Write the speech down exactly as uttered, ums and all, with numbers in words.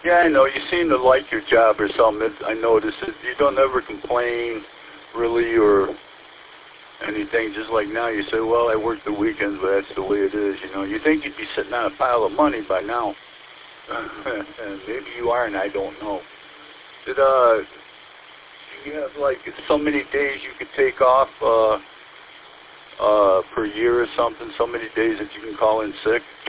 Yeah, I know. You seem to like your job or something. It, I noticed it. You don't ever complain, really, or anything. Just like now, you say, well, I work the weekends, but that's the way it is, you know. You think you'd be sitting on a pile of money by now. Maybe you are, and I don't know. Did, uh, you have, like, so many days you could take off, uh, uh, per year or something, so many days that you can call in sick?